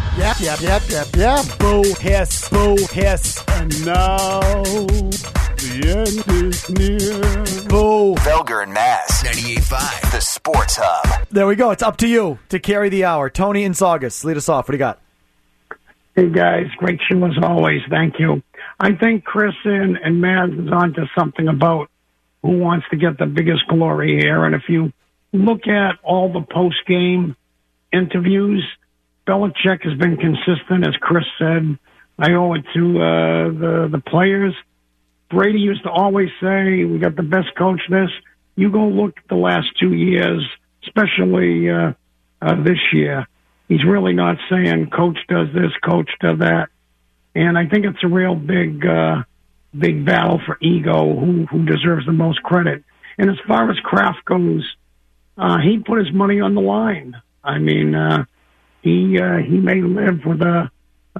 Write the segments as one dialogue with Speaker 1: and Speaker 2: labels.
Speaker 1: Yeah. Boo, hiss, boo, hiss.
Speaker 2: And now, the end is near.
Speaker 1: Boo.
Speaker 3: Felger and Mazz. 98.5. The Sports Hub.
Speaker 1: There we go. It's up to you to carry the hour. Tony and Saugus, lead us off. What do you got?
Speaker 4: Hey, guys. Great show as always. Thank you. I think Chris and Mazz is onto something about who wants to get the biggest glory here. And if you look at all the post-game interviews, Belichick has been consistent, as Chris said. I owe it to the players. Brady used to always say, we got the best coach this. You go look at the last 2 years, especially this year. He's really not saying coach does this, coach does that. And I think it's a real big battle for ego, who deserves the most credit. And as far as Kraft goes, he put his money on the line. I mean, he may live with a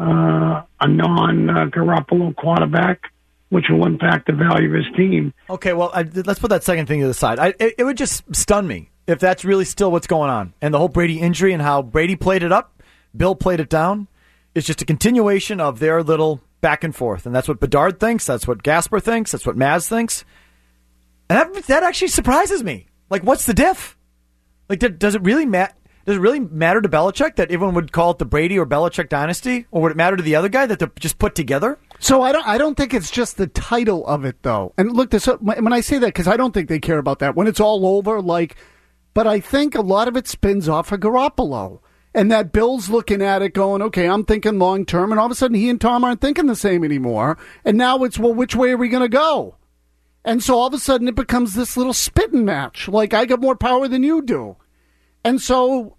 Speaker 4: non-Garoppolo quarterback, which will impact the value of his team.
Speaker 1: Okay, well, let's put that second thing to the side. It would just stun me if that's really still what's going on. And the whole Brady injury and how Brady played it up, Bill played it down, is just a continuation of their little back and forth. And that's what Bedard thinks, that's what Gasper thinks, that's what Mazz thinks. And that actually surprises me. Like, what's the diff? Like, does it really matter? Does it really matter to Belichick that everyone would call it the Brady or Belichick dynasty? Or would it matter to the other guy that they're just put together?
Speaker 2: So I don't think it's just the title of it, though. And look, when I say that, because I don't think they care about that. When it's all over, but I think a lot of it spins off of Garoppolo. And that Bill's looking at it going, okay, I'm thinking long term. And all of a sudden he and Tom aren't thinking the same anymore. And now it's, well, which way are we going to go? And so all of a sudden it becomes this little spitting match. Like, I got more power than you do. And so,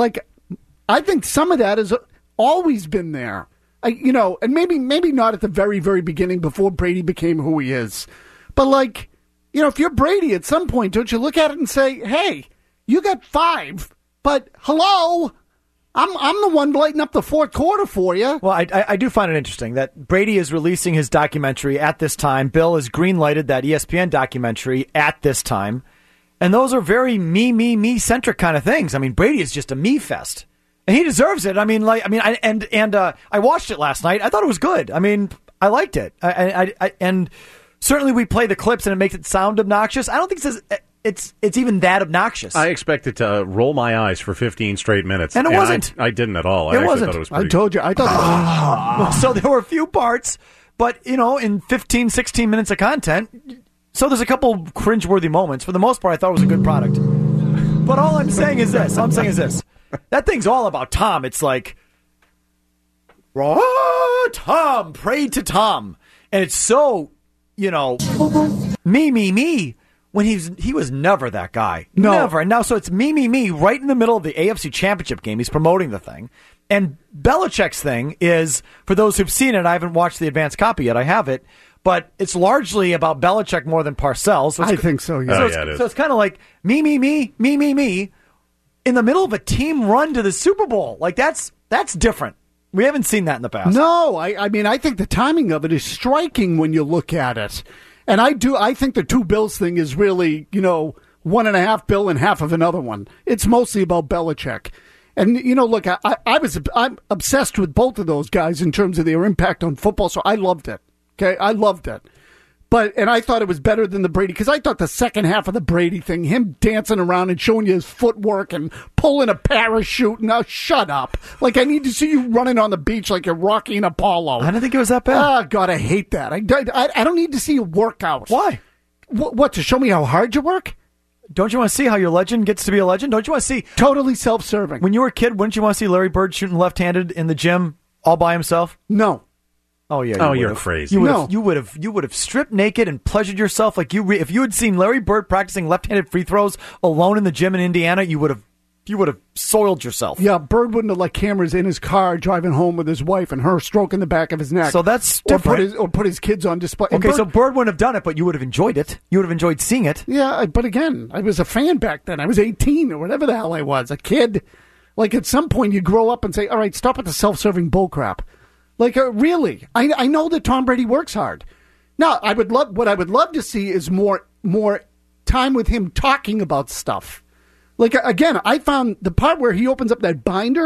Speaker 2: I think some of that has always been there. And maybe not at the very, very beginning before Brady became who he is. But, if you're Brady at some point, don't you look at it and say, hey, you got 5, but hello, I'm the one lighting up the fourth quarter for you.
Speaker 1: Well, I do find it interesting that Brady is releasing his documentary at this time. Bill has green-lighted that ESPN documentary at this time. And those are very me-centric kind of things. I mean, Brady is just a me fest. And he deserves it. I watched it last night. I thought it was good. I mean, I liked it. And certainly we play the clips and it makes it sound obnoxious. I don't think it's even that obnoxious.
Speaker 5: I expected to roll my eyes for 15 straight minutes.
Speaker 1: And it wasn't.
Speaker 5: I didn't at all.
Speaker 1: It wasn't.
Speaker 5: Thought it was pretty
Speaker 2: I told you. I thought
Speaker 1: So there were a few parts, but, in 15, 16 minutes of content, so there's a couple cringeworthy moments. For the most part, I thought it was a good product. But all I'm saying is this. That thing's all about Tom. It's like, Tom, pray to Tom. And it's so, me. When he was never that guy.
Speaker 2: No.
Speaker 1: Never. And now, so it's me, right in the middle of the AFC Championship game. He's promoting the thing. And Belichick's thing is, for those who've seen it, I haven't watched the advanced copy yet. I have it. But it's largely about Belichick more than Parcells. So
Speaker 2: I think so, yeah.
Speaker 1: So it's kind of like me, in the middle of a team run to the Super Bowl. Like, that's different. We haven't seen that in the past.
Speaker 2: No, I think the timing of it is striking when you look at it. And I think the two Bills thing is really, 1.5 Bill and half of another one. It's mostly about Belichick. And, look, I'm obsessed with both of those guys in terms of their impact on football, so I loved it. Okay, I loved it. And I thought it was better than the Brady, because I thought the second half of the Brady thing, him dancing around and showing you his footwork and pulling a parachute, now shut up. Like, I need to see you running on the beach like you're Rocky and Apollo.
Speaker 1: I didn't think it was that bad.
Speaker 2: Oh, God, I hate that. I don't need to see you work out.
Speaker 1: Why?
Speaker 2: What, to show me how hard you work?
Speaker 1: Don't you want to see how your legend gets to be a legend? Don't you want to see...
Speaker 2: Totally self-serving.
Speaker 1: When you were a kid, wouldn't you want to see Larry Bird shooting left-handed in the gym all by himself?
Speaker 2: No.
Speaker 1: Oh yeah!
Speaker 5: You're crazy.
Speaker 1: You would have stripped naked and pleasured yourself like if you had seen Larry Bird practicing left-handed free throws alone in the gym in Indiana, you would have soiled yourself.
Speaker 2: Yeah, Bird wouldn't have let cameras in his car driving home with his wife and her stroking the back of his neck.
Speaker 1: So that's different.
Speaker 2: Or put his kids on display.
Speaker 1: Okay, so Bird wouldn't have done it, but you would have enjoyed it. You would have enjoyed seeing it.
Speaker 2: Yeah, but again, I was a fan back then. I was 18 or whatever the hell I was, a kid. Like, at some point you grow up and say, all right, stop with the self-serving bullcrap. Like, really, I know that Tom Brady works hard. Now, what I would love to see is more time with him talking about stuff. Like, again, I found the part where he opens up that binder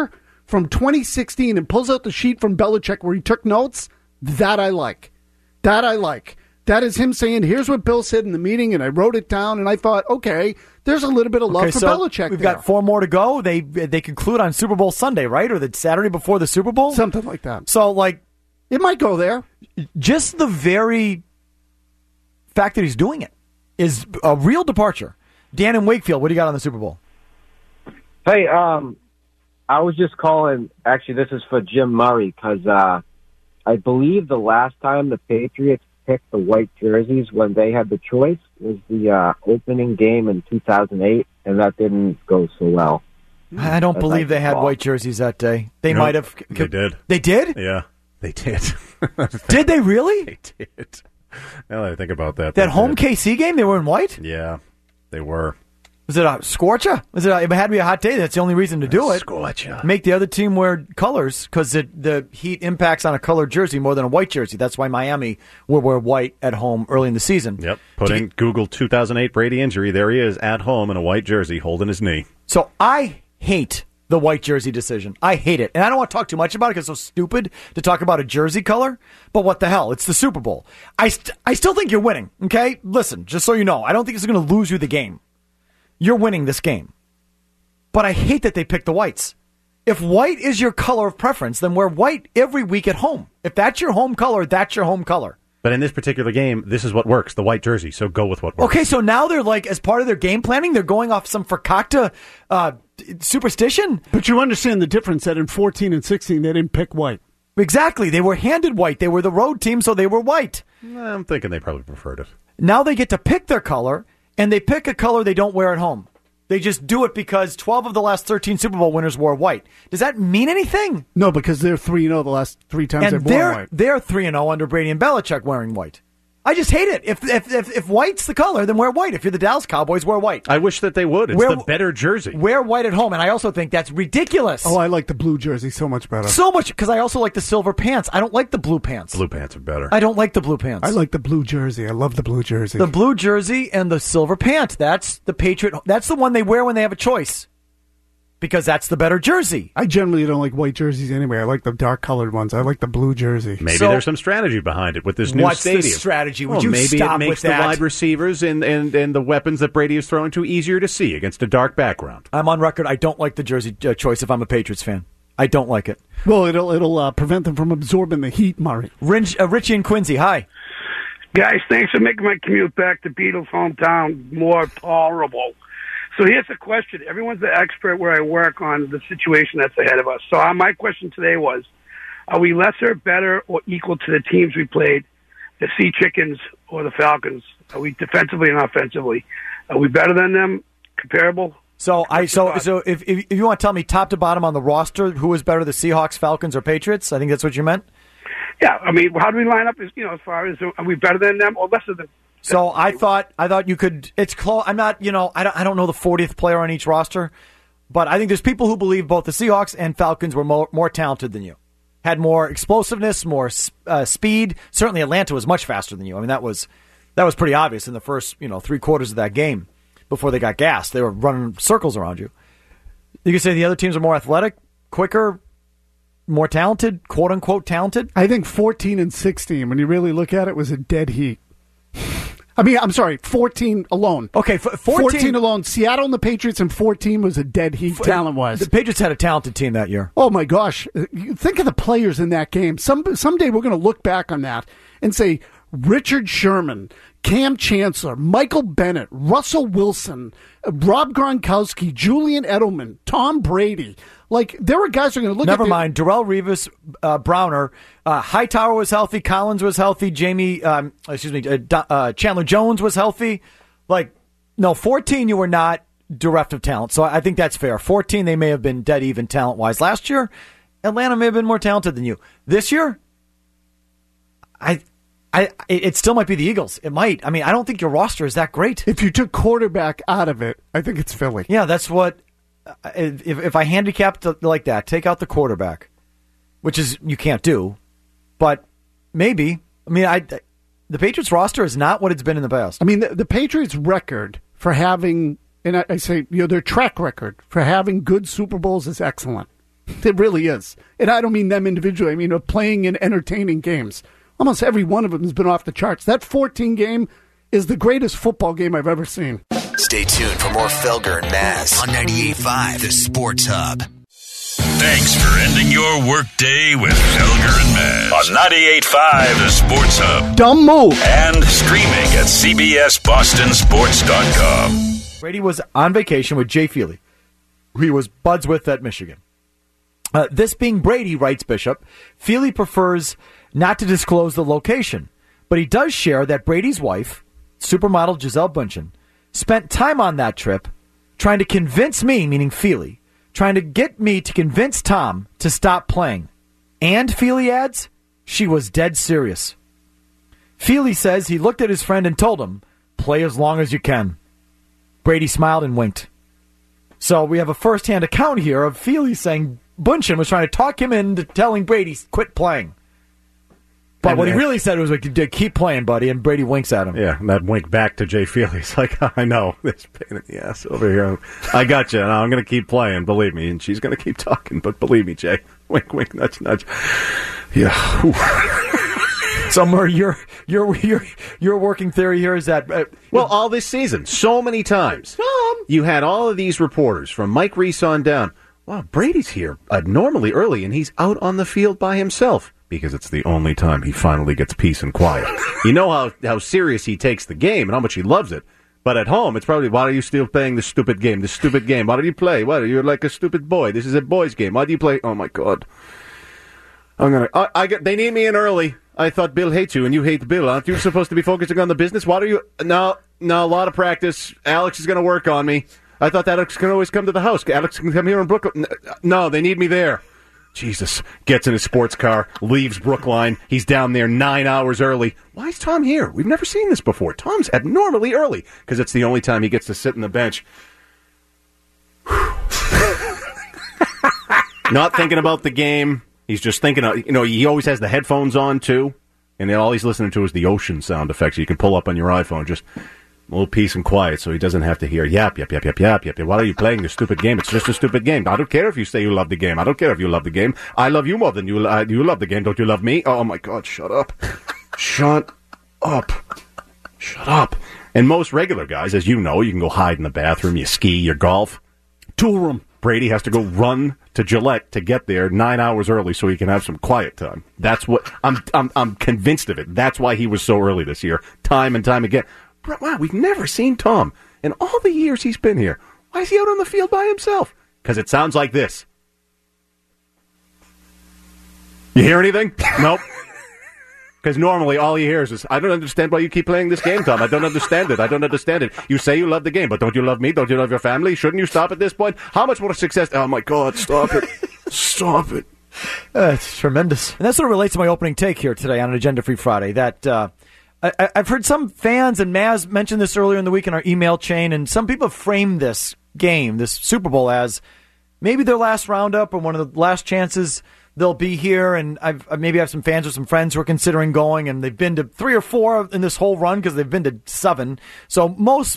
Speaker 2: from 2016 and pulls out the sheet from Belichick where he took notes, that I like. That I like. That is him saying, here's what Bill said in the meeting, and I wrote it down, and I thought, okay, there's a little bit of love for Belichick.
Speaker 1: We've got 4 more to go. They conclude on Super Bowl Sunday, right? Or the Saturday before the Super Bowl?
Speaker 2: Something like that.
Speaker 1: So, like...
Speaker 2: It might go there.
Speaker 1: Just the very fact that he's doing it is a real departure. Dan in Wakefield, what do you got on the Super Bowl?
Speaker 6: Hey, I was just calling. Actually, this is for Jim Murray because I believe the last time the Patriots picked the white jerseys when they had the choice was the opening game in 2008, and that didn't go so well.
Speaker 1: I don't believe they had white jerseys that day. They might have.
Speaker 5: They did.
Speaker 1: They did?
Speaker 5: Yeah, they did.
Speaker 1: Did they really?
Speaker 5: They did. Now that I think about that.
Speaker 1: That home KC game, they were in white?
Speaker 5: Yeah, they were.
Speaker 1: Was it a scorcher? It had to be a hot day. That's the only reason to do it.
Speaker 5: Scorcher.
Speaker 1: Make the other team wear colors because the heat impacts on a colored jersey more than a white jersey. That's why Miami will wear white at home early in the season.
Speaker 5: Yep. Google 2008 Brady injury. There he is at home in a white jersey holding his knee.
Speaker 1: So I hate the white jersey decision. I hate it. And I don't want to talk too much about it because it's so stupid to talk about a jersey color. But what the hell? It's the Super Bowl. I still think you're winning, okay? Listen, just so you know, I don't think it's going to lose you the game. You're winning this game. But I hate that they picked the whites. If white is your color of preference, then wear white every week at home. If that's your home color, that's your home color.
Speaker 5: But in this particular game, this is what works, the white jersey, so go with what works.
Speaker 1: Okay, so now they're like, as part of their game planning, they're going off some Fakakta superstition?
Speaker 2: But you understand the difference that in 14 and 16, they didn't pick white.
Speaker 1: Exactly. They were handed white. They were the road team, so they were white.
Speaker 5: I'm thinking they probably preferred it.
Speaker 1: Now they get to pick their color, and they pick a color they don't wear at home. They just do it because 12 of the last 13 Super Bowl winners wore white. Does that mean anything?
Speaker 2: No, because they're 3-0 the last 3 times they've worn white.
Speaker 1: They're 3-0 under Brady and Belichick wearing white. I just hate it. If white's the color, then wear white. If you're the Dallas Cowboys, wear white.
Speaker 5: I wish that they would. It's the better jersey.
Speaker 1: Wear white at home, and I also think that's ridiculous.
Speaker 2: Oh, I like the blue jersey so much better.
Speaker 1: So much, because I also like the silver pants. I don't like the blue pants.
Speaker 5: Blue pants are better.
Speaker 1: I don't like the blue pants.
Speaker 2: I like the blue jersey. I love the blue jersey.
Speaker 1: The blue jersey and the silver pant. That's the Patriot. That's the one they wear when they have a choice. Because that's the better jersey.
Speaker 2: I generally don't like white jerseys anyway. I like the dark-colored ones. I like the blue jersey.
Speaker 5: Maybe there's some strategy behind it with this new stadium.
Speaker 1: What's the strategy? Would you
Speaker 5: maybe
Speaker 1: stop
Speaker 5: it makes
Speaker 1: with
Speaker 5: the
Speaker 1: that?
Speaker 5: wide receivers and the weapons that Brady is throwing to easier to see against a dark background.
Speaker 1: I'm on record. I don't like the jersey choice if I'm a Patriots fan. I don't like it.
Speaker 2: Well, it'll prevent them from absorbing the heat, Murray.
Speaker 1: Richie and Quincy, hi.
Speaker 7: Guys, thanks for making my commute back to Beatles' hometown more tolerable. So here's the question. Everyone's the expert where I work on the situation that's ahead of us. So my question today was, are we lesser, better, or equal to the teams we played, the Sea Chickens or the Falcons? Are we defensively and offensively? Are we better than them? Comparable?
Speaker 1: So if you want to tell me top to bottom on the roster, who is better, the Seahawks, Falcons, or Patriots? I think that's what you meant.
Speaker 7: Yeah, I mean, how do we line up? As far as are we better than them or lesser than?
Speaker 1: So I thought you could. It's close. I'm not. I don't know the 40th player on each roster, but I think there's people who believe both the Seahawks and Falcons were more talented than you, had more explosiveness, more speed. Certainly, Atlanta was much faster than you. I mean, that was pretty obvious in the first 3 quarters of that game before they got gassed. They were running circles around you. You could say the other teams are more athletic, quicker, more talented, quote unquote talented.
Speaker 2: I think 14 and 16, when you really look at it, was a dead heat. I mean, I'm sorry, 14 alone.
Speaker 1: Okay,
Speaker 2: 14 alone. Seattle and the Patriots in 14 was a dead heat talent-wise.
Speaker 1: The Patriots had a talented team that year.
Speaker 2: Oh, my gosh. Think of the players in that game. Someday we're going to look back on that and say, Richard Sherman, Cam Chancellor, Michael Bennett, Russell Wilson, Rob Gronkowski, Julian Edelman, Tom Brady. Like, there were guys who are going to look
Speaker 1: Never mind. Darrell Revis, Browner, Hightower was healthy, Collins was healthy, Chandler Jones was healthy. Like, no, 14 you were not bereft of talent. So I think that's fair. 14 they may have been dead even talent-wise. Last year, Atlanta may have been more talented than you. This year, it still might be the Eagles. It might. I mean, I don't think your roster is that great.
Speaker 2: If you took quarterback out of it, I think it's Philly.
Speaker 1: Yeah, that's what. If I handicapped like that, take out the quarterback, which is you can't do, but maybe. I mean, the Patriots roster is not what it's been in the past.
Speaker 2: I mean, the Patriots record for having, and I say, their track record for having good Super Bowls is excellent. It really is. And I don't mean them individually. I mean playing in entertaining games. Almost every one of them has been off the charts. That 14 game is the greatest football game I've ever seen.
Speaker 3: Stay tuned for more Felger and Maz on 98.5 The Sports Hub.
Speaker 8: Thanks for ending your workday with Felger and Maz on 98.5 The Sports Hub.
Speaker 2: Dumb move.
Speaker 8: And streaming at CBSBostonSports.com.
Speaker 1: Brady was on vacation with Jay Feely, who he was buds with at Michigan. This being Brady, writes Bishop, Feely prefers not to disclose the location, but he does share that Brady's wife, supermodel Gisele Bündchen, spent time on that trip trying to convince me, meaning Feely, trying to get me to convince Tom to stop playing. And, Feely adds, she was dead serious. Feely says he looked at his friend and told him, play as long as you can. Brady smiled and winked. So we have a first-hand account here of Feely saying Bündchen was trying to talk him into telling Brady quit playing. But what he really said was, like, keep playing, buddy, and Brady winks at him.
Speaker 5: Yeah, and that wink back to Jay Feely. He's like, I know, this pain in the ass over here. I got you, and I'm going to keep playing, believe me, and she's going to keep talking, but believe me, Jay. Wink, wink, nudge, nudge. Yeah.
Speaker 1: So, Murray, your working theory here is that...
Speaker 5: well, all this season, so many times, you had all of these reporters, from Mike Reese on down, wow, Brady's here abnormally early, and he's out on the field by himself. Because it's the only time he finally gets peace and quiet. You know how serious he takes the game and how much he loves it. But at home, it's probably, why are you still playing this stupid game? This stupid game. Why do you play? What? You're like a stupid boy. This is a boy's game. Why do you play? Oh, my God. They need me in early. I thought Bill hates you and you hate Bill. Aren't you supposed to be focusing on the business? Why do you? No, a lot of practice. Alex is going to work on me. I thought Alex can always come to the house. Alex can come here in Brooklyn. No, they need me there. Jesus. Gets in his sports car, leaves Brookline. He's down there 9 hours early. Why is Tom here? We've never seen this before. Tom's abnormally early because it's the only time he gets to sit on the bench. Not thinking about the game. He's just thinking, he always has the headphones on, too. And then all he's listening to is the ocean sound effects you can pull up on your iPhone. Just a little peace and quiet so he doesn't have to hear yap, yap, yap, yap, yap, yap. Why are you playing this stupid game? It's just a stupid game. I don't care if you say you love the game. I don't care if you love the game. I love you more than you love the game. Don't you love me? Oh, my God, shut up. Shut up. Shut up. And most regular guys, as you know, you can go hide in the bathroom, you ski, you golf. Tool room. Brady has to go run to Gillette to get there 9 hours early so he can have some quiet time. That's what I'm convinced of it. That's why he was so early this year, time and time again. Wow, we've never seen Tom in all the years he's been here. Why is he out on the field by himself? Because it sounds like this. You hear anything? Nope. Because normally all he hears is, I don't understand why you keep playing this game, Tom. I don't understand it. I don't understand it. You say you love the game, but don't you love me? Don't you love your family? Shouldn't you stop at this point? How much more success? Oh, my God, stop it. Stop it.
Speaker 1: It's tremendous. And that sort of relates to my opening take here today on an Agenda Free Friday, that I've heard some fans, and Maz mentioned this earlier in the week in our email chain, and some people frame this game, this Super Bowl, as maybe their last roundup or one of the last chances they'll be here. And maybe I have some fans or some friends who are considering going, and they've been to 3 or 4 in this whole run because they've been to 7. So most,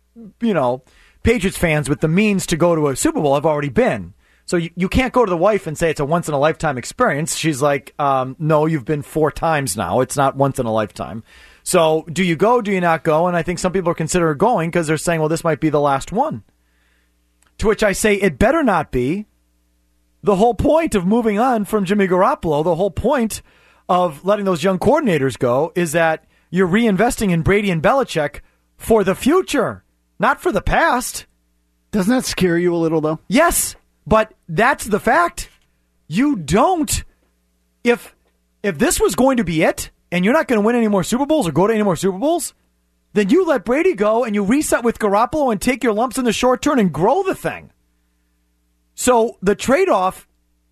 Speaker 1: Patriots fans with the means to go to a Super Bowl have already been. So you can't go to the wife and say it's a once-in-a-lifetime experience. She's like, no, you've been 4 times now. It's not once in a lifetime. So do you go, do you not go? And I think some people are considering going because they're saying, well, this might be the last one. To which I say, it better not be. The whole point of moving on from Jimmy Garoppolo, the whole point of letting those young coordinators go is that you're reinvesting in Brady and Belichick for the future, not for the past.
Speaker 2: Doesn't that scare you a little, though?
Speaker 1: Yes, but that's the fact. You don't. If this was going to be it, and you're not going to win any more Super Bowls or go to any more Super Bowls, then you let Brady go and you reset with Garoppolo and take your lumps in the short term and grow the thing. So the trade-off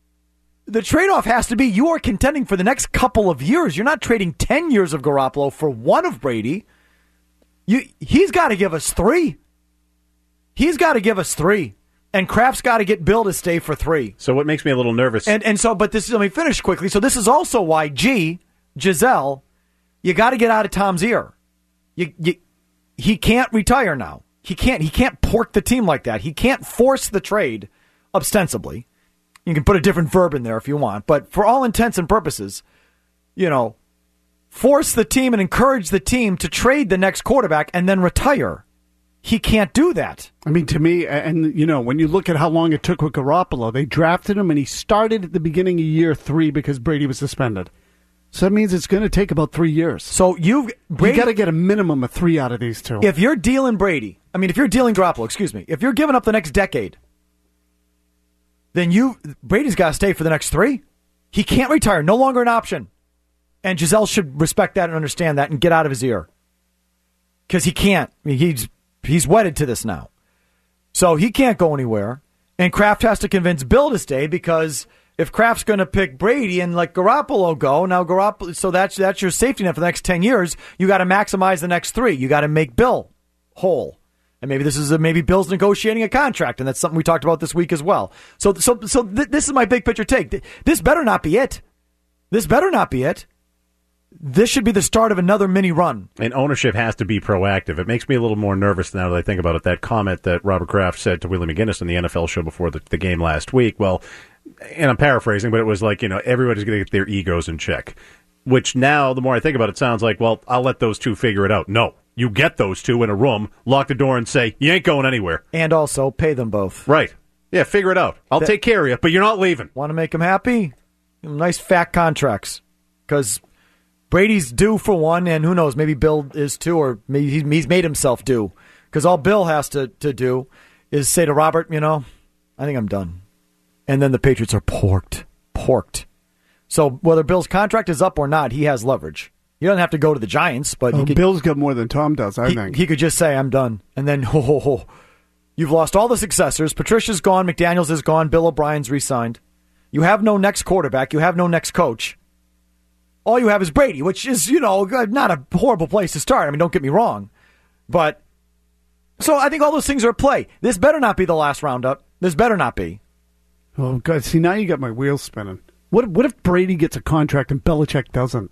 Speaker 1: has to be you are contending for the next couple of years. You're not trading 10 years of Garoppolo for 1 of Brady. He's got to give us 3. He's got to give us 3. And Kraft's got to get Bill to stay for 3.
Speaker 5: So what makes me a little nervous?
Speaker 1: And so, but this, let me finish quickly. So this is also why Gisele, you got to get out of Tom's ear. He can't retire now. He can't pork the team like that. He can't force the trade, ostensibly. You can put a different verb in there if you want. But for all intents and purposes, force the team and encourage the team to trade the next quarterback and then retire. He can't do that.
Speaker 2: I mean, to me, and when you look at how long it took with Garoppolo, they drafted him and he started at the beginning of year 3 because Brady was suspended. So that means it's going to take about 3 years.
Speaker 1: So you
Speaker 2: got to get a minimum of 3 out of these two.
Speaker 1: If you're dealing if you're dealing Garoppolo, if you're giving up the next decade, then Brady's got to stay for the next 3. He can't retire. No longer an option. And Giselle should respect that and understand that and get out of his ear. Because he can't. I mean, he's wedded to this now. So he can't go anywhere. And Kraft has to convince Bill to stay because if Kraft's going to pick Brady and let Garoppolo go, now so that's your safety net for the next 10 years. You got to maximize the next 3. You got to make Bill whole. And maybe Bill's negotiating a contract, and that's something we talked about this week as well. So this is my big picture take. This better not be it. This better not be it. This should be the start of another mini run.
Speaker 5: And ownership has to be proactive. It makes me a little more nervous now that I think about it. That comment that Robert Kraft said to Willie McGinnis on the NFL show before the game last week. Well, and I'm paraphrasing, but it was like, everybody's going to get their egos in check. Which now, the more I think about it, sounds like, well, I'll let those two figure it out. No. You get those two in a room, lock the door, and say, you ain't going anywhere.
Speaker 1: And also pay them both.
Speaker 5: Right. Yeah, figure it out. I'll take care of you, but you're not leaving.
Speaker 1: Want to make them happy? Nice fat contracts. Because Brady's due for one, and who knows, maybe Bill is too, or maybe he's made himself due. Because all Bill has to do is say to Robert, I think I'm done. And then the Patriots are porked. So whether Bill's contract is up or not, he has leverage. He doesn't have to go to the Giants, but
Speaker 2: Bill's got more than Tom does, I think.
Speaker 1: He could just say, I'm done. And then, you've lost all the successors. Patricia's gone. McDaniels is gone. Bill O'Brien's re-signed. You have no next quarterback. You have no next coach. All you have is Brady, which is, not a horrible place to start. I mean, don't get me wrong. But, so I think all those things are at play. This better not be the last roundup. This better not be.
Speaker 2: Oh, God. See, now you got my wheels spinning. What if Brady gets a contract and Belichick doesn't?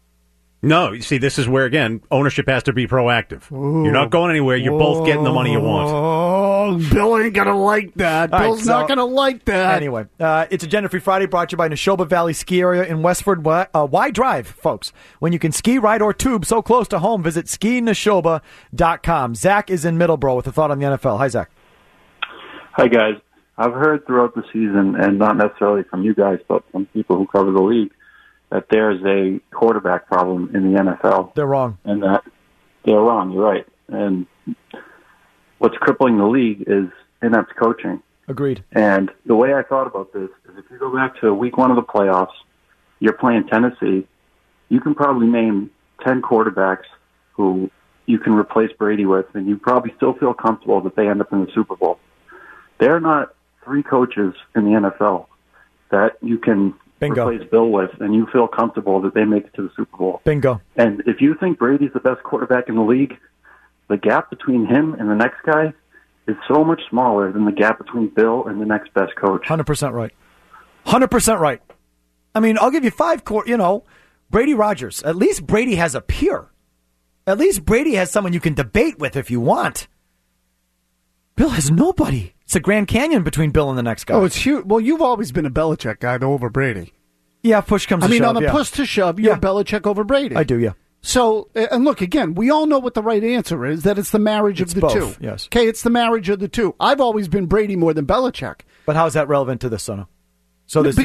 Speaker 5: No, you see, this is where, again, ownership has to be proactive. Ooh. You're not going anywhere. You're both getting the money you want.
Speaker 2: Oh, Bill ain't going to like that. Bill's not going to like that.
Speaker 1: Anyway, it's Agenda Free Friday brought to you by Neshoba Valley Ski Area in Westford. Why drive, folks? When you can ski, ride, or tube so close to home, visit skineshoba.com. Zach is in Middleborough with a thought on the NFL. Hi, Zach.
Speaker 9: Hi, guys. I've heard throughout the season, and not necessarily from you guys, but from people who cover the league, that there's a quarterback problem in the NFL.
Speaker 1: They're wrong.
Speaker 9: And that they're wrong, you're right. And what's crippling the league is inept coaching.
Speaker 1: Agreed.
Speaker 9: And the way I thought about this is if you go back to week 1 of the playoffs, you're playing Tennessee, you can probably name 10 quarterbacks who you can replace Brady with, and you probably still feel comfortable that they end up in the Super Bowl. There are not 3 coaches in the NFL that you can replace Bill with, and you feel comfortable that they make it to the Super Bowl.
Speaker 1: Bingo.
Speaker 9: And if you think Brady's the best quarterback in the league, the gap between him and the next guy is so much smaller than the gap between Bill and the next best coach.
Speaker 1: 100% right. 100% right. I mean, I'll give you 5 Brady Rodgers. At least Brady has a peer. At least Brady has someone you can debate with if you want. Bill has nobody. It's a Grand Canyon between Bill and the next guy.
Speaker 2: Oh, it's huge. Well, you've always been a Belichick guy over Brady.
Speaker 1: Yeah, push comes to shove.
Speaker 2: On the push to shove, you're Belichick over Brady.
Speaker 1: I do, yeah.
Speaker 2: So, and look, again, we all know what the right answer is, that it's the marriage of the
Speaker 1: both,
Speaker 2: two.
Speaker 1: Yes.
Speaker 2: Okay, it's the marriage of the two. I've always been Brady more than Belichick.
Speaker 1: But how is that relevant to this, Sono?
Speaker 2: Because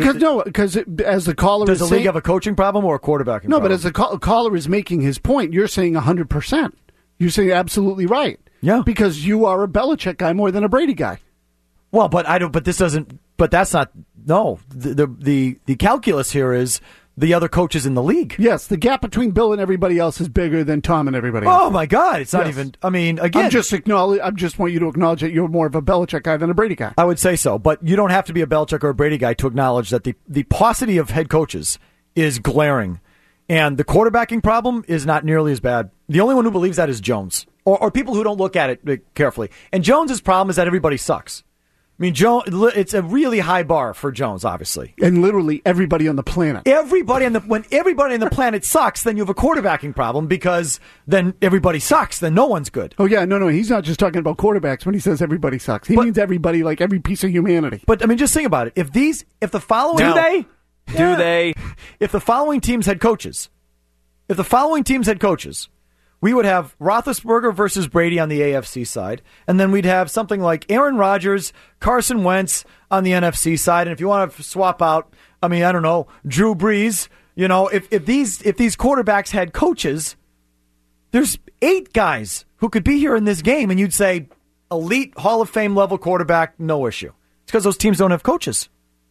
Speaker 2: as the caller
Speaker 1: does the league have a coaching problem or a quarterbacking problem?
Speaker 2: No, but as the caller is making his point, you're saying 100%. You're saying absolutely right.
Speaker 1: Yeah.
Speaker 2: Because you are a Belichick guy more than a Brady guy.
Speaker 1: Well, but I don't. But this doesn't. But that's not. No, the calculus here is the other coaches in the league.
Speaker 2: Yes, the gap between Bill and everybody else is bigger than Tom and everybody else.
Speaker 1: Oh my God, it's not even. I mean, again,
Speaker 2: I just want you to acknowledge that you're more of a Belichick guy than a Brady guy.
Speaker 1: I would say so, but you don't have to be a Belichick or a Brady guy to acknowledge that the paucity of head coaches is glaring, and the quarterbacking problem is not nearly as bad. The only one who believes that is Jones, or people who don't look at it carefully. And Jones's problem is that everybody sucks. mean, Jones. It's a really high bar for Jones, obviously,
Speaker 2: and literally everybody on the planet.
Speaker 1: When everybody on the planet sucks, then you have a quarterbacking problem because then everybody sucks. Then no one's good.
Speaker 2: Oh yeah, no, he's not just talking about quarterbacks when he says everybody sucks. He means everybody, like every piece of humanity.
Speaker 1: But I mean, just think about it. If the following
Speaker 10: Do they?
Speaker 1: If the following teams had coaches, we would have Roethlisberger versus Brady on the AFC side, and then we'd have something like Aaron Rodgers, Carson Wentz on the NFC side. And if you want to swap out, I mean, I don't know, Drew Brees. You know, if these quarterbacks had coaches, there's 8 guys who could be here in this game, and you'd say elite Hall of Fame level quarterback, no issue. It's because those teams don't have coaches.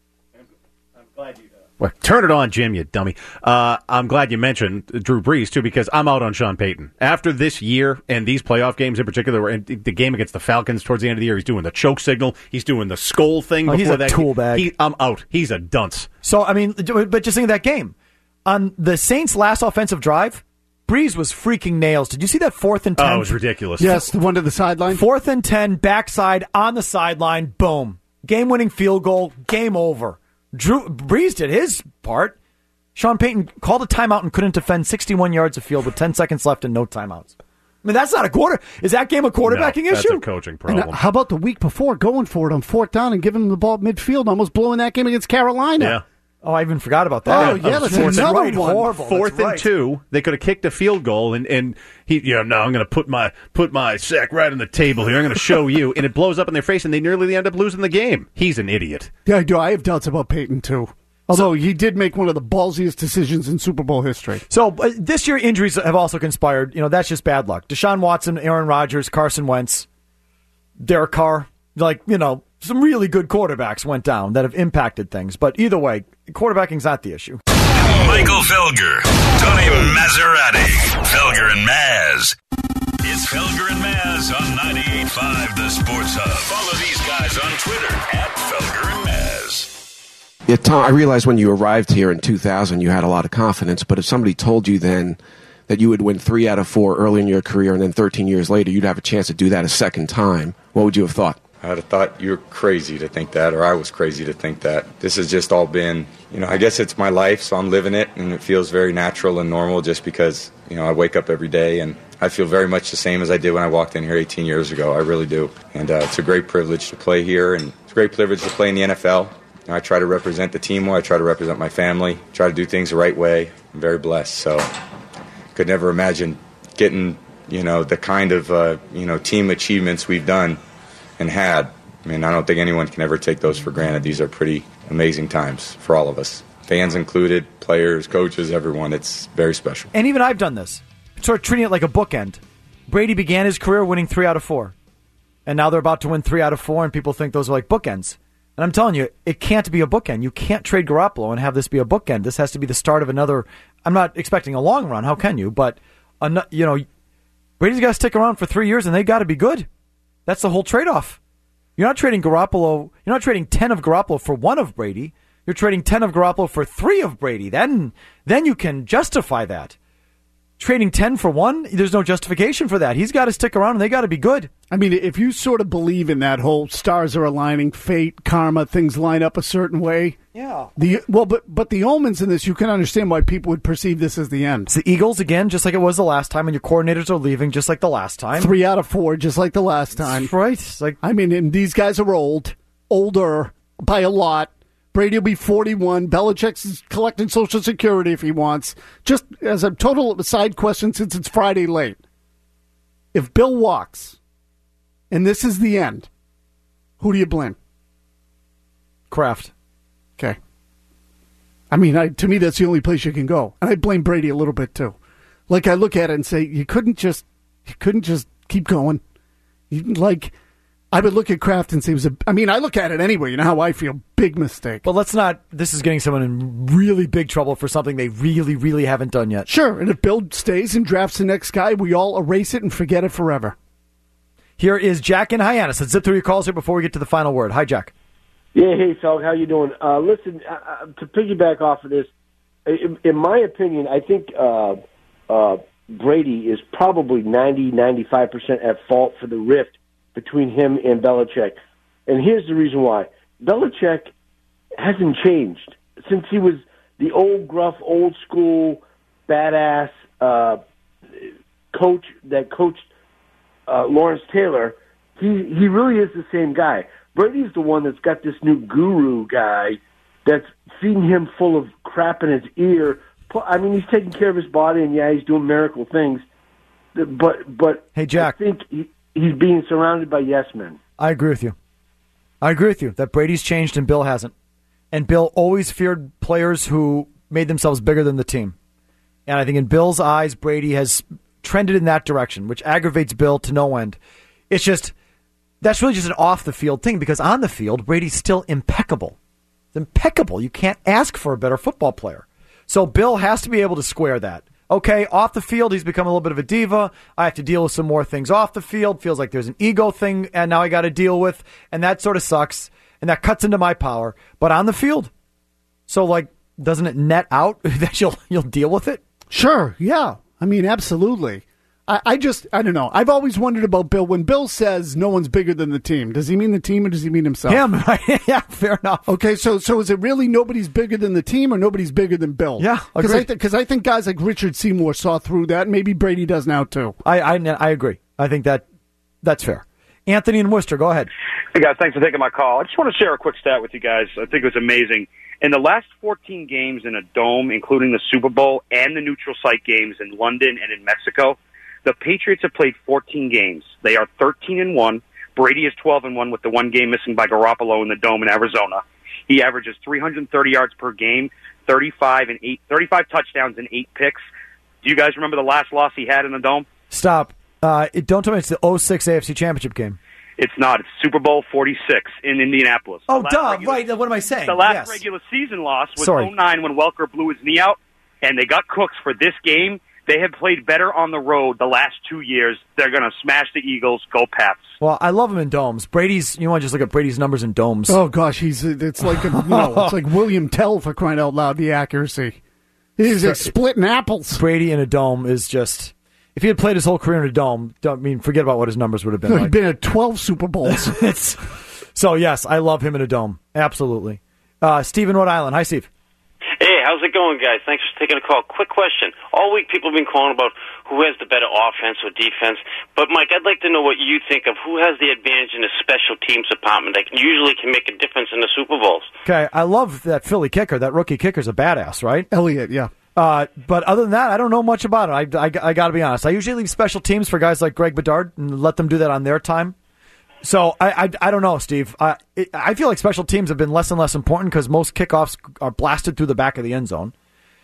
Speaker 5: I'm glad you. Well, turn it on, Jim, you dummy. I'm glad you mentioned Drew Brees, too, because I'm out on Sean Payton. After this year, and these playoff games in particular, and the game against the Falcons towards the end of the year, he's doing the choke signal. He's doing the skull thing.
Speaker 1: He's a tool bag.
Speaker 5: I'm out. He's a dunce.
Speaker 1: So, I mean, but just think of that game. On the Saints' last offensive drive, Brees was freaking nails. Did you see that 4th and 10?
Speaker 5: Oh, it was ridiculous.
Speaker 2: Yes, the one to the sideline.
Speaker 1: 4th and 10, backside, on the sideline, boom. Game-winning field goal, game over. Brees did his part. Sean Payton called a timeout and couldn't defend 61 yards of field with 10 seconds left and no timeouts. I mean, that's not a quarter. Is that game a quarterbacking issue?
Speaker 5: That's a coaching problem.
Speaker 2: And how about the week before going for it on 4th down and giving him the ball at midfield, almost blowing that game against Carolina?
Speaker 5: Yeah.
Speaker 1: Oh, I even forgot about that.
Speaker 2: Oh, yeah, that's another one.
Speaker 1: Horrible.
Speaker 5: 4th and 2, they could have kicked a field goal, and he, I'm going to put my sack right on the table here. I'm going to show you, and it blows up in their face, and they nearly end up losing the game. He's an idiot.
Speaker 2: Yeah, I do. I have doubts about Peyton too. Although he did make one of the ballsiest decisions in Super Bowl history.
Speaker 1: So this year, injuries have also conspired. You know, that's just bad luck. Deshaun Watson, Aaron Rodgers, Carson Wentz, Derek Carr, some really good quarterbacks went down that have impacted things. But either way, quarterbacking's not the issue.
Speaker 8: Michael Felger, Tony Maserati, Felger and Maz. It's Felger and Maz on 98.5 The Sports Hub. Follow these guys on Twitter @Felger and Maz.
Speaker 11: Yeah, Tom, I realized when you arrived here in 2000, you had a lot of confidence. But if somebody told you then that you would win 3 out of 4 early in your career, and then 13 years later you'd have a chance to do that a second time, what would you have thought?
Speaker 12: I would have thought you were crazy to think that, or I was crazy to think that. This has just all been, I guess it's my life, so I'm living it, and it feels very natural and normal just because, I wake up every day, and I feel very much the same as I did when I walked in here 18 years ago. I really do. And it's a great privilege to play here, and it's a great privilege to play in the NFL. I try to represent the team well. I try to represent my family, try to do things the right way. I'm very blessed, so could never imagine getting, the kind of, team achievements we've done and had. I mean, I don't think anyone can ever take those for granted. These are pretty amazing times for all of us. Fans included, players, coaches, everyone. It's very special.
Speaker 1: And even I've done this. Sort of treating it like a bookend. Brady began his career winning 3 out of 4. And now they're about to win 3 out of 4, and people think those are like bookends. And I'm telling you, it can't be a bookend. You can't trade Garoppolo and have this be a bookend. This has to be the start of another. I'm not expecting a long run. How can you? But, Brady's got to stick around for 3 years, and they got to be good. That's the whole trade-off. You're not trading Garoppolo. You're not trading 10 of Garoppolo for 1 of Brady. You're trading 10 of Garoppolo for 3 of Brady. Then you can justify that. Trading 10 for 1, there's no justification for that. He's got to stick around, and they got to be good.
Speaker 2: I mean, if you sort of believe in that whole stars are aligning, fate, karma, things line up a certain way.
Speaker 1: Yeah.
Speaker 2: But the omens in this, you can understand why people would perceive this as the end.
Speaker 1: It's the Eagles again, just like it was the last time, and your coordinators are leaving, just like the last time.
Speaker 2: 3 out of 4, just like the last time.
Speaker 1: That's right. It's like,
Speaker 2: I mean, and these guys are older by a lot. Brady will be 41. Belichick's collecting Social Security if he wants. Just as a total side question, since it's Friday late, if Bill walks and this is the end, who do you blame?
Speaker 1: Kraft.
Speaker 2: Okay. I mean, to me, that's the only place you can go. And I blame Brady a little bit, too. Like, I look at it and say, you couldn't just keep going. I would look at Kraft and say, I look at it anyway. You know how I feel. Big mistake.
Speaker 1: But let's not, this is getting someone in really big trouble for something they really, really haven't done yet.
Speaker 2: Sure, and if Bill stays and drafts the next guy, we all erase it and forget it forever.
Speaker 1: Here is Jack in Hyannis. Let's zip through your calls here before we get to the final word. Hi, Jack.
Speaker 13: Yeah, hey, Felg, how you doing? Listen, to piggyback off of this, in my opinion, I think Brady is probably 90-95% at fault for the rift between him and Belichick. And here's the reason why. Belichick hasn't changed since he was the old, gruff, old school, badass coach that coached Lawrence Taylor. He really is the same guy. Brady's the one that's got this new guru guy that's feeding him full of crap in his ear. I mean, he's taking care of his body, and yeah, he's doing miracle things. But
Speaker 1: hey, Jack,
Speaker 13: I think he's being surrounded by yes men.
Speaker 1: I agree with you. I agree with you that Brady's changed and Bill hasn't. And Bill always feared players who made themselves bigger than the team. And I think in Bill's eyes, Brady has trended in that direction, which aggravates Bill to no end. It's just, that's really just an off-the-field thing, because on the field, Brady's still impeccable. It's impeccable. You can't ask for a better football player. So Bill has to be able to square that. Okay, off the field, he's become a little bit of a diva. I have to deal with some more things off the field. Feels like there's an ego thing, and now I got to deal with, and that sort of sucks, and that cuts into my power. But on the field, so like, doesn't it net out that you'll deal with it?
Speaker 2: Sure, yeah. I mean, absolutely. I don't know. I've always wondered about Bill. When Bill says no one's bigger than the team, does he mean the team or does he mean himself?
Speaker 1: Him, right? Yeah, fair enough.
Speaker 2: Okay, so is it really nobody's bigger than the team or nobody's bigger than Bill?
Speaker 1: Yeah,
Speaker 2: because I think guys like Richard Seymour saw through that. Maybe Brady does now too.
Speaker 1: I agree. I think that's fair. Anthony in Worcester, go ahead.
Speaker 14: Hey guys, thanks for taking my call. I just want to share a quick stat with you guys. I think it was amazing. In the last 14 games in a dome, including the Super Bowl and the neutral site games in London and in Mexico, the Patriots have played 14 games. They are 13-1. Brady is 12-1 with the one game missing by Garoppolo in the Dome in Arizona. He averages 330 yards per game, 35 touchdowns and 8 picks. Do you guys remember the last loss he had in the Dome?
Speaker 1: Stop. Don't tell me it's the 2006 AFC Championship game.
Speaker 14: It's not. It's Super Bowl 46 in Indianapolis.
Speaker 1: Oh, duh. Right. What am I saying?
Speaker 14: The last regular season loss was 2009 when Welker blew his knee out, and they got cooked for this game. They have played better on the road the last 2 years. They're going to smash the Eagles. Go Pats.
Speaker 1: Well, I love him in domes. You want to just look at Brady's numbers in domes.
Speaker 2: Oh gosh, it's like it's like William Tell, for crying out loud. The accuracy. He's splitting apples.
Speaker 1: Brady in a dome is just. If he had played his whole career in a dome, forget about what his numbers would have been.
Speaker 2: He'd been at 12 Super Bowls.
Speaker 1: So yes, I love him in a dome. Absolutely. Steve in Rhode Island. Hi, Steve.
Speaker 15: Hey, how's it going, guys? Thanks for taking a call. Quick question. All week people have been calling about who has the better offense or defense. But, Mike, I'd like to know what you think of who has the advantage in the special teams department that usually can make a difference in the Super Bowls.
Speaker 1: Okay, I love that Philly kicker. That rookie kicker's a badass, right?
Speaker 2: Elliott, yeah.
Speaker 1: But other than that, I don't know much about it. I got to be honest. I usually leave special teams for guys like Greg Bedard and let them do that on their time. So I don't know, Steve. I feel like special teams have been less and less important because most kickoffs are blasted through the back of the end zone.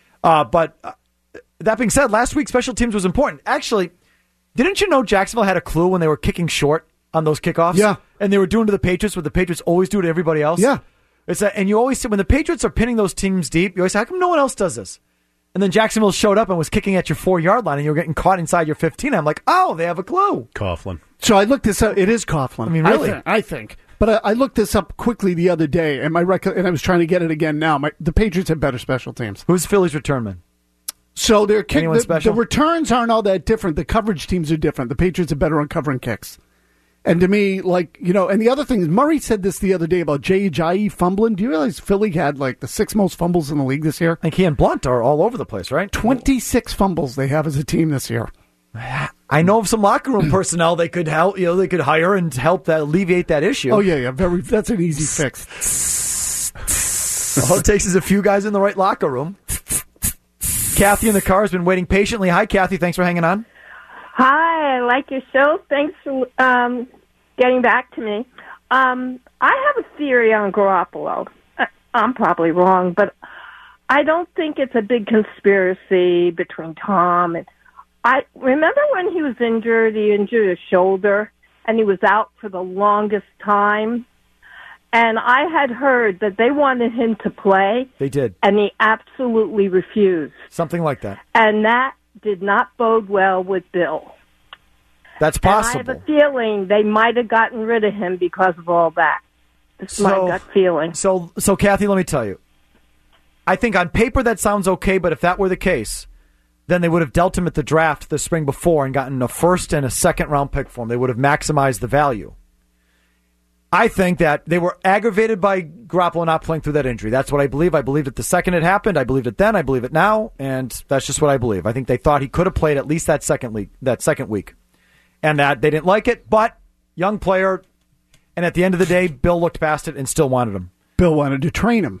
Speaker 1: But that being said, last week special teams was important. Actually, didn't you know Jacksonville had a clue when they were kicking short on those kickoffs?
Speaker 2: Yeah.
Speaker 1: And they were doing to the Patriots what the Patriots always do to everybody else?
Speaker 2: Yeah.
Speaker 1: And you always say, when the Patriots are pinning those teams deep, you always say, how come no one else does this? And then Jacksonville showed up and was kicking at your 4-yard line, and you were getting caught inside your 15. I'm like, oh, they have a clue.
Speaker 5: Coughlin.
Speaker 2: So I looked this up. It is Coughlin.
Speaker 1: I mean, really?
Speaker 2: I think. But I looked this up quickly the other day, and and I was trying to get it again now. The Patriots have better special teams.
Speaker 1: Who's Philly's return man?
Speaker 2: So they're
Speaker 1: special?
Speaker 2: The returns aren't all that different. The coverage teams are different. The Patriots are better on covering kicks. And to me, and the other thing is, Murray said this the other day about Jay Ajayi fumbling. Do you realize Philly had the 6th most fumbles in the league this year?
Speaker 1: I think he and Blunt are all over the place, right?
Speaker 2: 26 fumbles they have as a team this year.
Speaker 1: I know of some locker room personnel they could help. They could hire and help alleviate that issue.
Speaker 2: Oh yeah. That's an easy fix.
Speaker 1: All it takes is a few guys in the right locker room. Kathy in the car has been waiting patiently. Hi, Kathy. Thanks for hanging on.
Speaker 16: Hi, I like your show. Thanks for getting back to me. I have a theory on Garoppolo. I'm probably wrong, but I don't think it's a big conspiracy between Tom and... I remember when he was injured, he injured his shoulder, and he was out for the longest time. And I had heard that they wanted him to play.
Speaker 1: They did.
Speaker 16: And he absolutely refused.
Speaker 1: Something like that.
Speaker 16: And that did not bode well with Bill.
Speaker 1: That's possible.
Speaker 16: And I have a feeling they might have gotten rid of him because of all that. This is my gut feeling.
Speaker 1: So, Kathy, let me tell you. I think on paper that sounds okay, but if that were the case, then they would have dealt him at the draft the spring before and gotten a first and a second round pick for him. They would have maximized the value. I think that they were aggravated by Garoppolo not playing through that injury. That's what I believe. I believed it the second it happened. I believed it then. I believe it now. And that's just what I believe. I think they thought he could have played at least that second week. And that they didn't like it. But young player. And at the end of the day, Bill looked past it and still wanted him.
Speaker 2: Bill wanted to train him.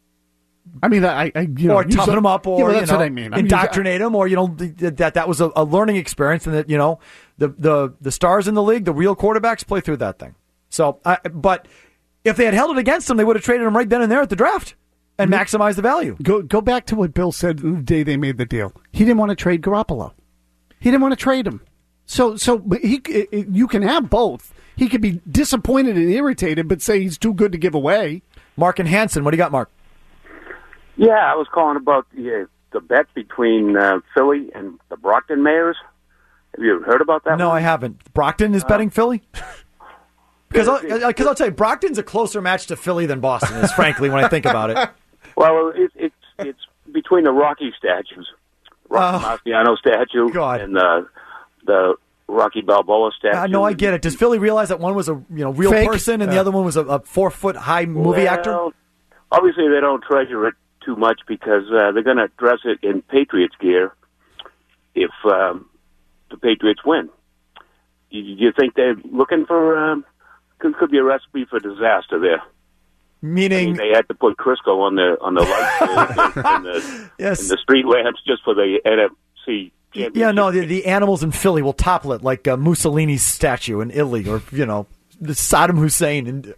Speaker 2: I mean,
Speaker 1: or toughen him up, or
Speaker 2: that's what I mean.
Speaker 1: Indoctrinate him, or that was a learning experience, and that the stars in the league, the real quarterbacks, play through that thing. So, but if they had held it against him, they would have traded him right then and there at the draft and maximized the value.
Speaker 2: Go back to what Bill said the day they made the deal. He didn't want to trade Garoppolo. He didn't want to trade him. So you can have both. He could be disappointed and irritated, but say he's too good to give away.
Speaker 1: Mark and Hanson, what do you got, Mark?
Speaker 17: Yeah, I was calling about the bet between Philly and the Brockton Mares. Have you heard about that?
Speaker 1: No, I haven't. Brockton is betting Philly? Because I'll tell you, Brockton's a closer match to Philly than Boston is, frankly, when I think about it.
Speaker 17: Well, it's between the Rocky statues, Rocky Marciano statue, and the Rocky Balboa statue.
Speaker 1: No, I get it. Does Philly realize that one was a real
Speaker 2: Fake?
Speaker 1: person and the other one was a 4-foot-high movie actor?
Speaker 17: Obviously, they don't treasure it too much because they're going to dress it in Patriots gear if the Patriots win. You think they're looking for could be a recipe for disaster there?
Speaker 1: Meaning
Speaker 17: they had to put Crisco on the lights and the street lamps just for the NFC.
Speaker 1: Yeah, no, the animals in Philly will topple it like Mussolini's statue in Italy, or the Saddam Hussein in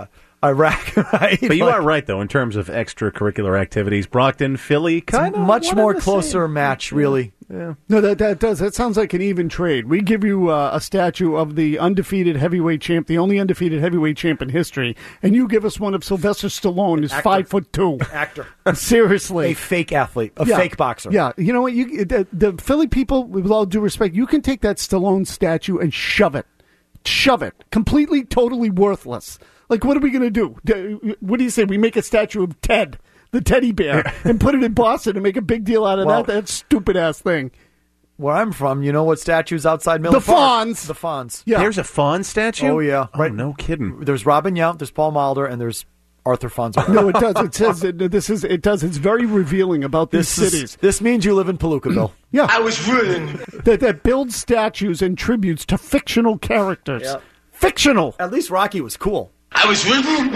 Speaker 1: Iraq. Right?
Speaker 5: But you are right, though, in terms of extracurricular activities. Brockton, Philly, kind of
Speaker 1: much more closer match, really.
Speaker 2: Yeah. No, that sounds like an even trade. We give you a statue of the undefeated heavyweight champ, the only undefeated heavyweight champ in history, and you give us one of Sylvester Stallone, who's 5'2".
Speaker 1: Actor.
Speaker 2: Seriously.
Speaker 1: A fake athlete, a fake boxer.
Speaker 2: Yeah, you know what? The Philly people, with all due respect, you can take that Stallone statue and shove it. Shove it. Completely, totally worthless. Like, what are we going to do? What do you say? We make a statue of Ted, the teddy bear, and put it in Boston and make a big deal out of that stupid-ass thing.
Speaker 1: Where I'm from, you know what statue's outside Miller Park?
Speaker 2: Fawns.
Speaker 1: The Fawns.
Speaker 2: Yeah.
Speaker 5: There's a Fawn statue?
Speaker 1: Oh, yeah.
Speaker 5: Oh, no kidding.
Speaker 1: There's Robin Yount, there's Paul Mulder, and there's Arthur Fonzarelli.
Speaker 2: No, it does. It says it does. It's very revealing about these cities.
Speaker 1: This means you live in Palookaville.
Speaker 2: Yeah.
Speaker 3: I was ruined.
Speaker 2: That builds statues and tributes to fictional characters.
Speaker 1: Yeah.
Speaker 2: Fictional.
Speaker 1: At least Rocky was cool.
Speaker 3: I was ruined.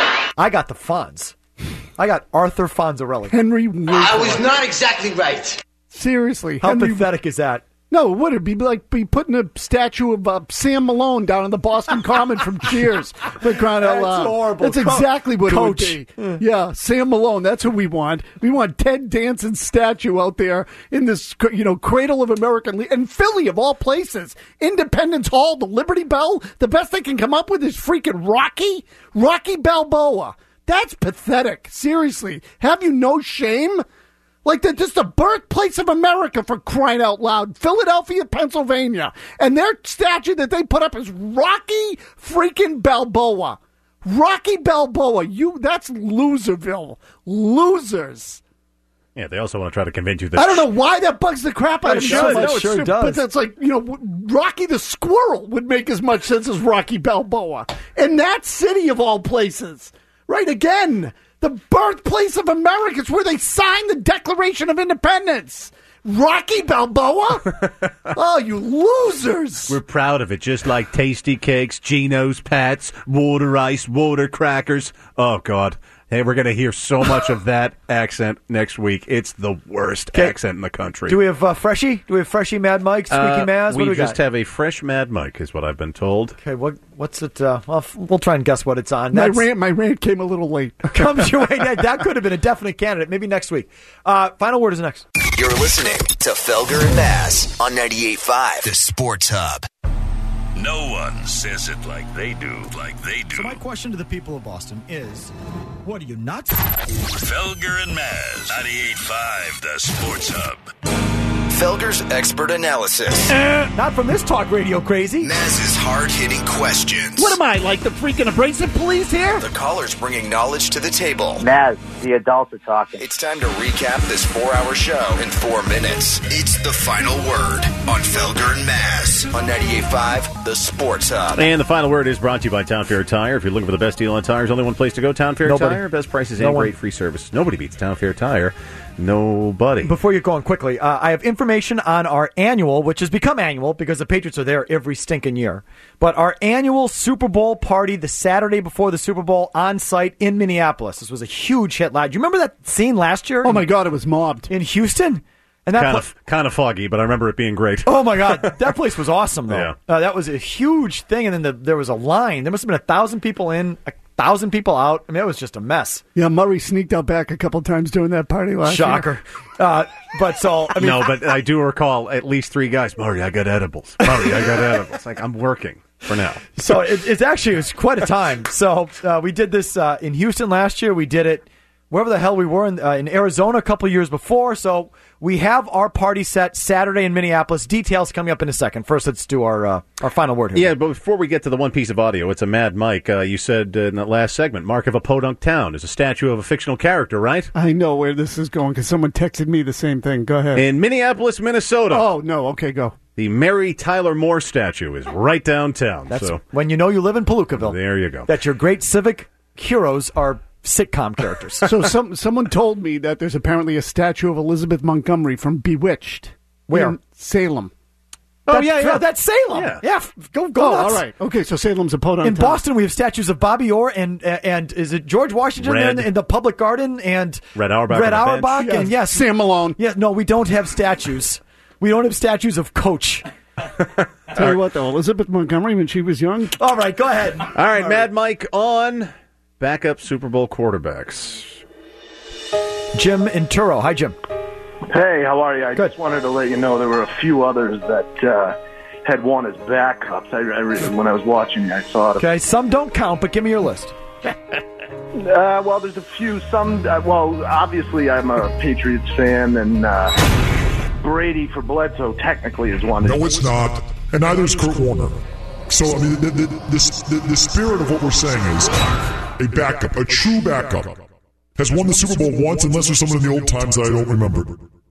Speaker 1: I got the Fonz. I got Arthur Fonzarelli.
Speaker 2: Henry Winkler.
Speaker 3: I was not exactly right.
Speaker 2: Seriously.
Speaker 1: How pathetic is that?
Speaker 2: No, would it be like putting a statue of Sam Malone down in the Boston Common from Cheers? For crying out loud.
Speaker 1: That's horrible.
Speaker 2: That's exactly what
Speaker 1: Coach.
Speaker 2: it would be. Yeah, Sam Malone. That's who we want. We want Ted Danson's statue out there in this, cradle of American and Philly of all places. Independence Hall, the Liberty Bell. The best they can come up with is freaking Rocky Balboa. That's pathetic. Seriously, have you no shame? Like, they're just the birthplace of America, for crying out loud. Philadelphia, Pennsylvania. And their statue that they put up is Rocky freaking Balboa. Rocky Balboa. That's Loserville. Losers.
Speaker 5: Yeah, they also want to try to convince you that...
Speaker 2: I don't know why that bugs the crap out of me so much.
Speaker 1: It sure does.
Speaker 2: But that's like, Rocky the Squirrel would make as much sense as Rocky Balboa. In that city of all places. Right, again... The birthplace of America is where they signed the Declaration of Independence. Rocky Balboa? Oh, you losers.
Speaker 5: We're proud of it, just like Tasty Cakes, Geno's, Pats, Water Ice, Water Crackers. Oh, God. Hey, we're going to hear so much of that accent next week. It's the worst accent in the country.
Speaker 1: Do we have Freshie? Do we have Freshie Mad Mike, Squeaky Maz?
Speaker 5: We
Speaker 1: what do
Speaker 5: just
Speaker 1: got?
Speaker 5: have a fresh Mad Mike, is what I've been told.
Speaker 1: Okay, what's it? We'll try and guess what it's on.
Speaker 2: My rant came a little late.
Speaker 1: Comes your way. That could have been a definite candidate. Maybe next week. Final word is next.
Speaker 3: You're listening to Felger and Maz on 98.5, the Sports Hub.
Speaker 8: No one says it like they do.
Speaker 1: So my question to the people of Boston is, what are you nuts?
Speaker 8: Felger and Maz, 98.5, the Sports Hub.
Speaker 3: Felger's expert analysis.
Speaker 1: Not from this talk radio crazy.
Speaker 3: Maz's hard-hitting questions.
Speaker 18: What am I, like the freaking abrasive police here?
Speaker 3: The callers bringing knowledge to the table.
Speaker 6: Maz, the adults are talking.
Speaker 3: It's time to recap this 4-hour show in 4 minutes. It's The Final Word on Felger and Maz on 98.5 The Sports Hub.
Speaker 5: And the final word is brought to you by Town Fair Tire. If you're looking for the best deal on tires, only one place to go, Town Fair Tire. Best prices and great free service. Nobody beats Town Fair Tire. Nobody.
Speaker 1: Before you go on quickly, I have information on our annual, which has become annual because the Patriots are there every stinking year. But our annual Super Bowl party the Saturday before the Super Bowl on site in Minneapolis. This was a huge hit. Do you remember that scene last year?
Speaker 2: Oh, my God, it was mobbed.
Speaker 1: In Houston? And that
Speaker 5: kind of foggy, but I remember it being great.
Speaker 1: Oh, my God. That place was awesome, though.
Speaker 5: Yeah.
Speaker 1: That was a huge thing, and then there was a line. There must have been 1,000 people in, 1,000 people out. I mean, it was just a mess.
Speaker 2: Yeah, Murray sneaked out back a couple times during that party last year.
Speaker 1: Shocker. But
Speaker 5: I do recall at least 3 guys. Murray, I got edibles. Murray, I got edibles. Like, I'm working for now.
Speaker 1: So it was quite a time. So we did this in Houston last year. We did it wherever the hell we were in Arizona a couple years before. So we have our party set Saturday in Minneapolis. Details coming up in a second. First, let's do our final word here.
Speaker 5: Yeah, but before we get to the one piece of audio, it's a Mad Mike. You said in the last segment, Mark of a podunk town is a statue of a fictional character, right?
Speaker 2: I know where this is going because someone texted me the same thing. Go ahead.
Speaker 5: In Minneapolis, Minnesota.
Speaker 2: Oh, no. Okay, go.
Speaker 5: The Mary Tyler Moore statue is right downtown.
Speaker 1: That's when you know you live in Palookaville.
Speaker 5: There you go.
Speaker 1: That your great civic heroes are sitcom characters.
Speaker 2: So someone told me that there's apparently a statue of Elizabeth Montgomery from Bewitched.
Speaker 1: Where?
Speaker 2: In Salem.
Speaker 1: Oh, that's Salem. Yeah, go nuts.
Speaker 2: All right. Okay, so Salem's a podunk
Speaker 1: in
Speaker 2: town.
Speaker 1: Boston, we have statues of Bobby Orr and is it George Washington in the public garden and
Speaker 5: Red Auerbach,
Speaker 1: and yes,
Speaker 2: Sam Malone.
Speaker 1: Yeah, no, we don't have statues. We don't have statues of Coach.
Speaker 2: Tell you what, though, Elizabeth Montgomery when she was young.
Speaker 1: All right, go ahead.
Speaker 5: All right, Mad Mike on backup Super Bowl quarterbacks.
Speaker 1: Jim Inturo. Hi, Jim.
Speaker 19: Hey, how are you? I just wanted to let you know there were a few others that had won as backups. When I was watching, I saw it.
Speaker 1: Okay, some don't count, but give me your list.
Speaker 19: Well, there's a few. Some. Obviously, I'm a Patriots fan, and Brady for Bledsoe technically is one.
Speaker 20: No, it's not, and neither is Kurt Warner. So, I mean, the spirit of what we're saying is a backup, a true backup, has won the Super Bowl once, unless there's someone in the old times that I don't remember.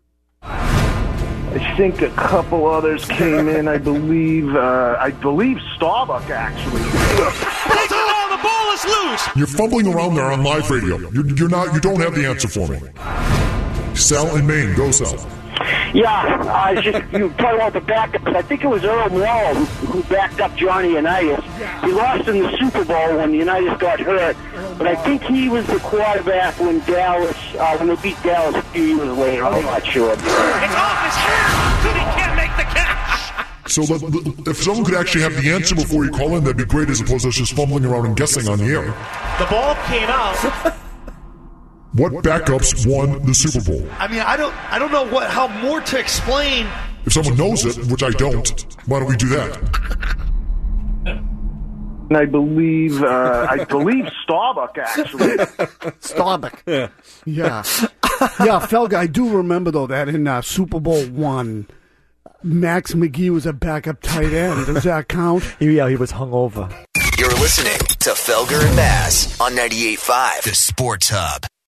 Speaker 19: I think a couple others came in. I believe Staubach actually.
Speaker 18: The ball is loose.
Speaker 20: You're fumbling around there on live radio. You're not. You don't have the answer for me. Sal in Maine, go Sal.
Speaker 17: Yeah, you talking about the backups. I think it was Earl Morrow who backed up Johnny Unitas. He lost in the Super Bowl when Unitas got hurt, but I think he was the quarterback when they beat Dallas a few years later. I'm not sure.
Speaker 18: It's off his hands, but he can't make the catch.
Speaker 20: So if someone could actually have the answer before you call in, that'd be great, as opposed to us just fumbling around and guessing on the air.
Speaker 18: The ball came out.
Speaker 20: What backups won the Super Bowl?
Speaker 18: I mean, I don't know how more to explain.
Speaker 20: If someone knows it, which I don't, why don't we do that?
Speaker 19: And I believe Staubach actually.
Speaker 2: Staubach. Yeah. Yeah, Felga, I do remember though that in Super Bowl I, Max McGee was a backup tight end. Does that count?
Speaker 1: Yeah, he was hungover.
Speaker 3: You're listening to Felger and Maz on 98.5 The Sports Hub.